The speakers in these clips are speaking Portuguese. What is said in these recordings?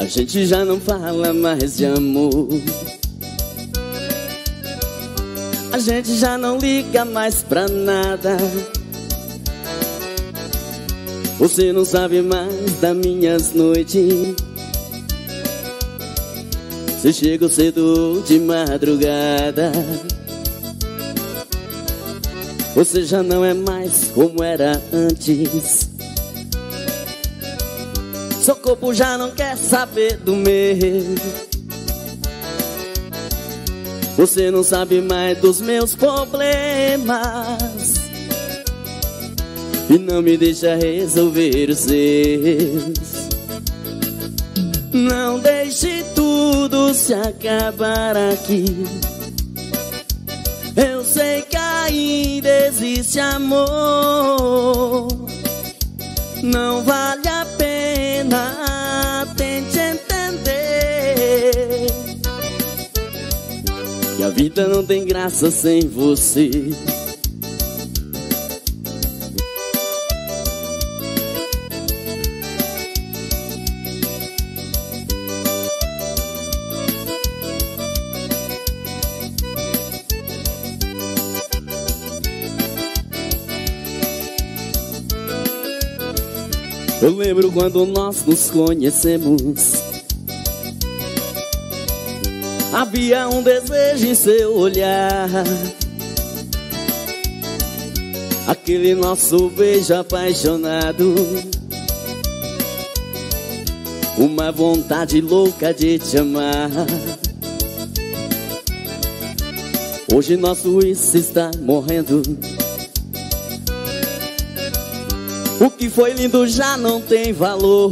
gente já não fala mais de amor. A gente já não liga mais pra nada. Você não sabe mais das minhas noites. Você chega cedo de madrugada. Você já não é mais como era antes. Seu corpo já não quer saber do meu. Você não sabe mais dos meus problemas e não me deixa resolver os seus. Não deixe tudo se acabar aqui. Eu sei que ainda existe amor. Não vale a pena, tente entender que a vida não tem graça sem você. Eu lembro quando nós nos conhecemos. Havia um desejo em seu olhar. Aquele nosso beijo apaixonado. Uma vontade louca de te amar. Hoje nosso isso está morrendo. O que foi lindo já não tem valor.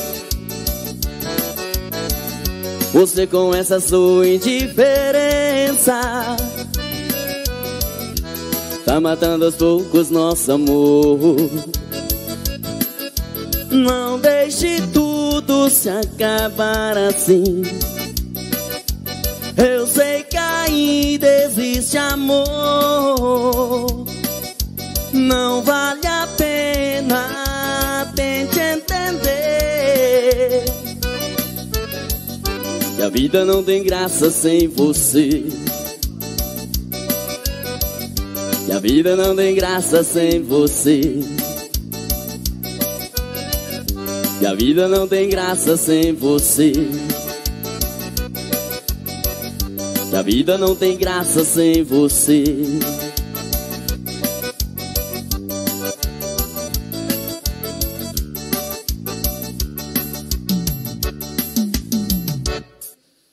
Você com essa sua indiferença tá matando aos poucos nosso amor. Não deixe tudo se acabar assim. Eu sei que ainda existe amor. Não vale a pena, tente entender que a vida não tem graça sem você. Que a vida não tem graça sem você. Que a vida não tem graça sem você. Que a vida não tem graça sem você.